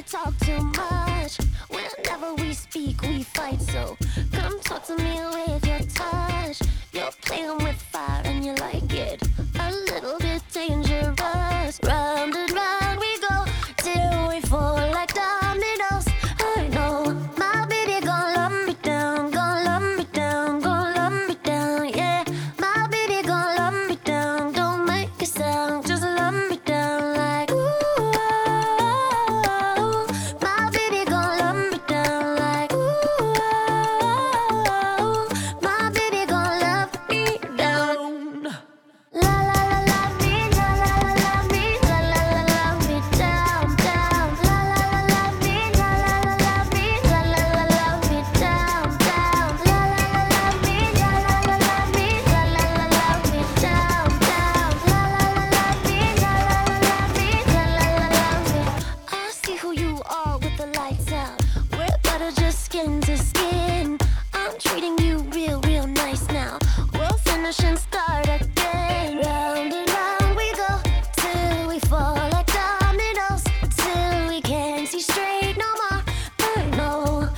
talk too much. Whenever we speak, we fight. So come talk to me with your touch. You're playing with fire and you like it. A little bit dangerous. Round and round we go till we fall like dominoes. I know my baby gon' love me down, gon' love me down, gon' love me down. Yeah, my baby gon' love me down. Don't make a sound, just love me down like ooh. My baby gon' love me down like ooh. My baby gon' love me down. La la la love me, la la la love me, la la la love me down, down. La la la love me, la la la love me, la la la love me down, down. La la la love me, la la la love me, la la la love me down, down. La la la love me, la la la love me, la la la love me. I see who you are with the lights out. We're better just skin to skin. I'm treating you real, real nice now. We'll finish and start again. Round and round we go till we fall like dominoes, till we can't see straight no more. I know,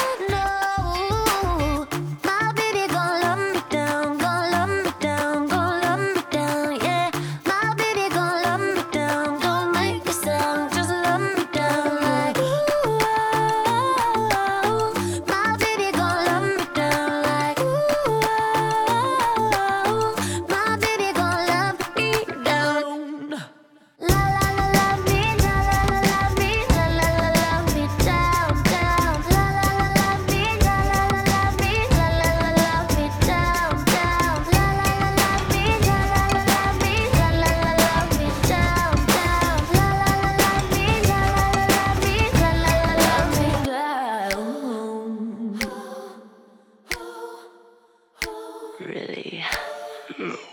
my baby gon' love me down, gon' love me down, gon' love me down. Yeah, my baby gon' love me down. Don't make a sound, just love me down like ooh. My baby gon' love me down like ooh. My baby gon' love me down. La la la love me, la la la love me, la la la love me down, down. La la la love me, la la la love me, la la la love me down, down. La la la love me, la la la love me, la la la love me down, down. La la la love me, la la la love me, la la la love me down. Really?